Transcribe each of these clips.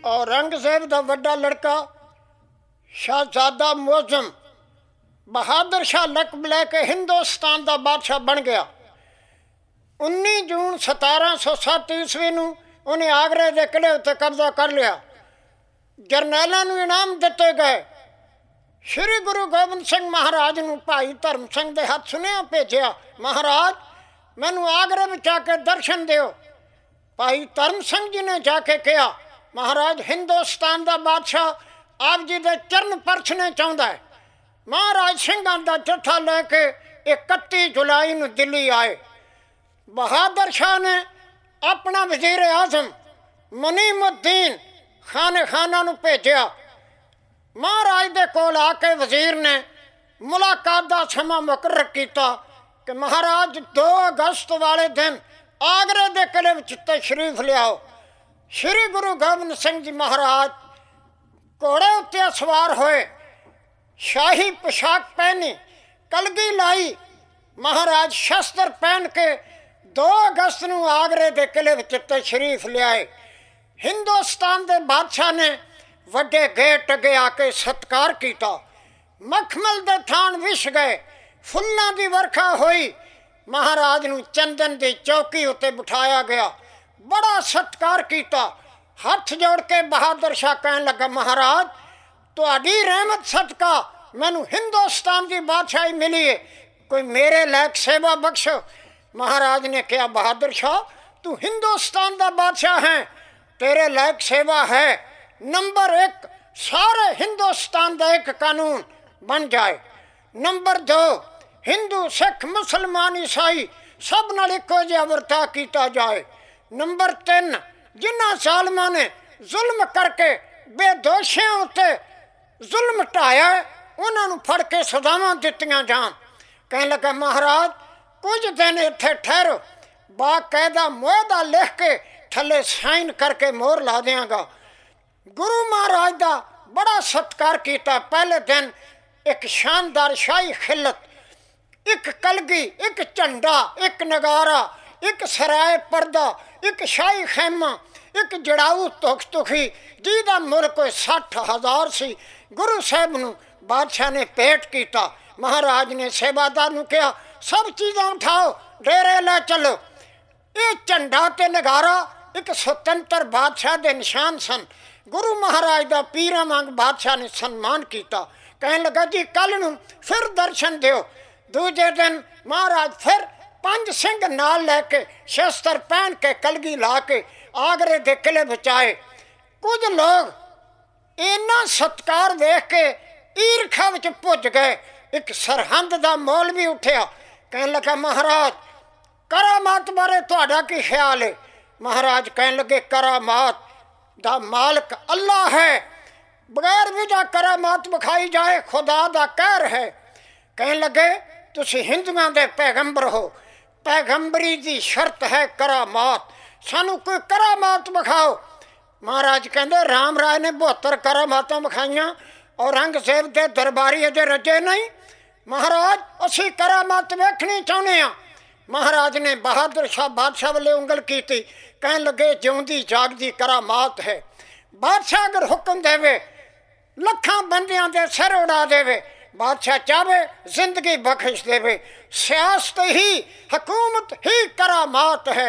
औरंगजेब का वड्डा लड़का शहजादा मुअज्जम बहादुर शाह लकब लैके हिंदुस्तान का बादशाह बन गया। 19 जून 1707 ईस्वी नूं उन्हें आगरे के किले उत्ते कब्जा कर लिया। जरनैलों नूं इनाम दिते गए। श्री गुरु गोबिंद सिंह महाराज नूं भाई धर्म सिंह के हाथ सुनिया भेजिया, महाराज मैनू आगरे में जाके दर्शन दिओ। भाई धर्म सिंह जी ने जाके कहा, महाराज हिंदुस्तान का बादशाह आप जी के चरण परछने चाहता है। महाराज सिंघां का जत्था लैके 31 जुलाई नूं दिल्ली आए। बहादुर शाह ने अपना वजीर आजम मुनीमुद्दीन खाने खाना नूं भेजिया। महाराज दे कोल आके वजीर ने मुलाकात का समा मुकर्रर किया कि महाराज 2 अगस्त वाले दिन आगरे के किले विच तशरीफ लियाओ। श्री गुरु गोबिंद सिंह जी महाराज घोड़े उत्ते सवार होए, शाही पोशाक पहनी, कलगी लाई। महाराज शस्त्र पहन के 2 अगस्त नूं आगरे के किले विच तशरीफ लियाए। हिंदुस्तान के बादशाह ने वड्डे गेट अगे आके सत्कार किया। मखमल के थान विछ गए, फुल्लां की वर्खा हुई। महाराज नूं चंदन की चौकी उत्ते बिठाया गया, बड़ा सत्कार किया। हाथ जोड़ के बहादुर शाह कहन लगा, महाराज तुहाडी रहमत सदका मैनू हिंदुस्तान की बादशाही मिली है, कोई मेरे लायक सेवा बख्शो। महाराज ने कहा, बहादुर शाह तू हिंदुस्तान का बादशाह है, तेरे लायक सेवा है। नंबर 1 सारे हिंदुस्तान का एक कानून बन जाए। नंबर 2 हिंदू सिख मुसलमान ईसाई सब नाल इक्को जिहा वर्ता किया जाए। नंबर 3 जिन्हां जालिमां ने जुल्म करके बेदोशियां उत्ते जुल्म ढाया उन्हां नूं फड़ के सजावां दित्तियां जान। कहने लगा, महाराज कुछ दिन इत्थे ठहरो, बाकायदा मुआहदा लिख के थले साइन करके मोहर ला देंगा। गुरु महाराज का बड़ा सत्कार किया। पहले दिन एक शानदार शाही खिलत, एक कलगी, एक झंडा, एक नगारा, एक सराय पर्दा, एक शाही खैमा, एक जड़ाऊ तुख तुखी जिहदा मुल कोई 60,000 सी। गुरु साहब नूं बादशाह ने भेंट किया। महाराज ने सेवादार नूं कहा, सब चीज़ां उठाओ डेरे लै चलो। ये झंडा ते नगारा एक स्वतंत्र बादशाह के निशान सन। गुरु महाराज का पीरां वांग बादशाह ने सन्मान किया। कहने लगा, जी कल नूं फिर दर्शन दिओ। दूजे दिन महाराज फिर 5 सिंह नाल लैके शस्त्र पहन के कलगी ला के आगरे के किले विच आए। कुछ लोग इन्ना सत्कार देख के ईरखा विच भुज गए। एक सरहंद का मोल भी उठिया, कहने लगा, महाराज करामात बारे तुहाडा की ख्याल है। महाराज कहने लगे, करामात दा मालिक अल्लाह है, बगैर वजह करामात विखाई जाए खुदा दा कहर है। कहने लगे, तुसी हिंदुआं दे पैगंबर हो, पैगंबरी की शर्त है करामात, सानू कोई करामात विखाओ। महाराज कहते, राम राय ने 72 करामातां विखाइयां, औरंगजेब के दरबारी अजे रजे नहीं। महाराज असी करामात वेखनी चाहुंदे हां। महाराज ने बहादुर शाह बादशाह वाले उंगल की, कहन लगे, जिउंदी जागदी करामात है। बादशाह अगर हुक्म देवे लखां बंदियां दे सिर उड़ा देवे, बादशाह चाहे जिंदगी बख्श देवे। सियासत ही हुकूमत ही करामात है।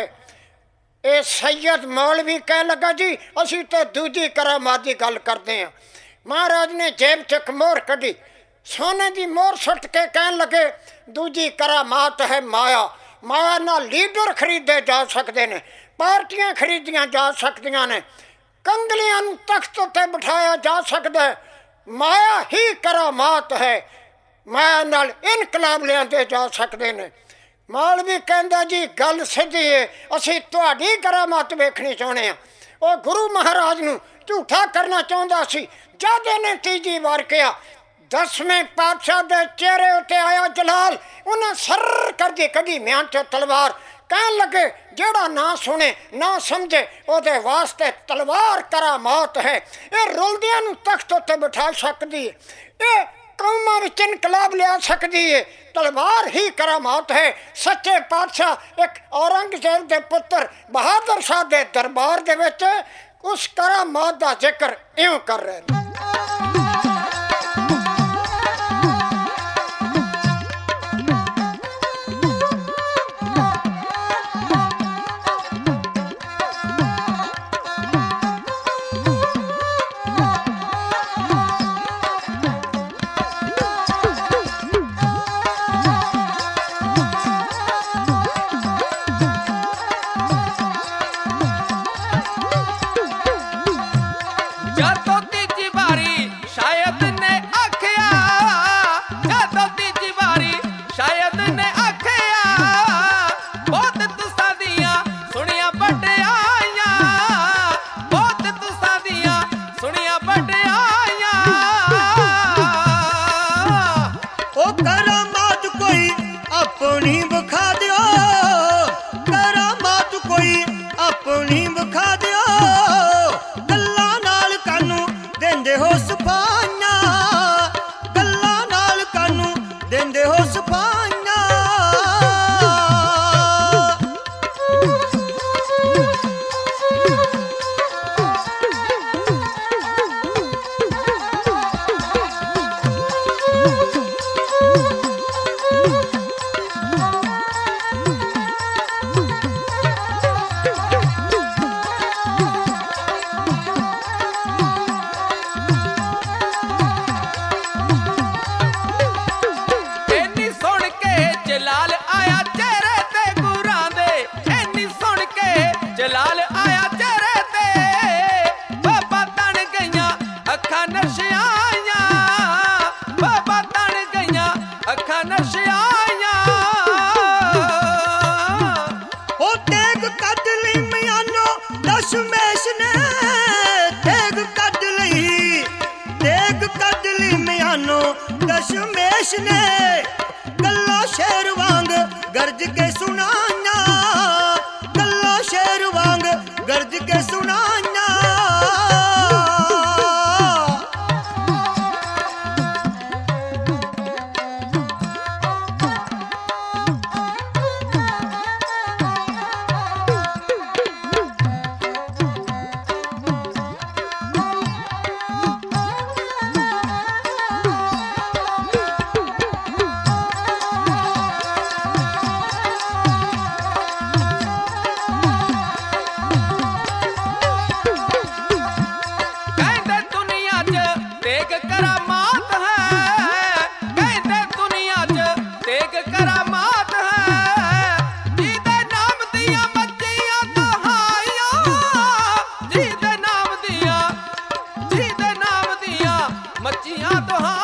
ये सैयद मौलवी कह लगा, जी असी तो दूजी करामात की गल करते हैं। महाराज ने जेब च मोहर कढ़ी, सोने की मोहर सुट के कहन लगे, दूजी करामात है माया। माया ना लीडर खरीदे जा सकते हैं, पार्टियां खरीदियां जा सकदियां ने, कंगलियां नूं तख्त उत्ते बिठाया जा सकता है। माया ही करामात है, माया नाल इनकलाब लियांदे जा सकते हैं। मौलवी कहंदा, जी गल सीधी है, असी तुहाडी करामात वेखनी चाहुंदे हां। वो गुरु महाराज नूं झूठा करना चाहुंदा सी। जद ने तीजी बार कहा, 10वें पातशाह के चेहरे उत्ते आया जलाल, उन्हें सर कर दी कढ़ी म्यान चो तलवार। कहन लगे, जेड़ा ना सुने ना समझे ओदे वास्ते तलवार करामात है। ये रुलदियां नूं तख्त उत्ते बिठा सकदी है, ये कौमां विच इनकलाब लिया सकदी है। तलवार ही करामात है। सच्चे पातशाह एक औरंगजेब के पुत्र बहादुर शाह के दरबार दे विच ਉਸ ਕਰਾਮਾਤ ਦਾ ਜ਼ਿਕਰ ਇਉਂ ਕਰ ਰਹੇ ਨੇ। ਦਸ਼ਮੇਸ਼ ਨੇ ਗੱਲਾਂ ਸ਼ੇਰ ਵਾਂਗ ਗਰਜ ਕੇ ਸੁਣਾਈਆਂ, ਗੱਲਾਂ ਸ਼ੇਰ ਵਾਂਗ ਗਰਜ ਕੇ ਸੁਣਾਈਆਂ। ਮੱਛੀਆਂ ਤੋਂ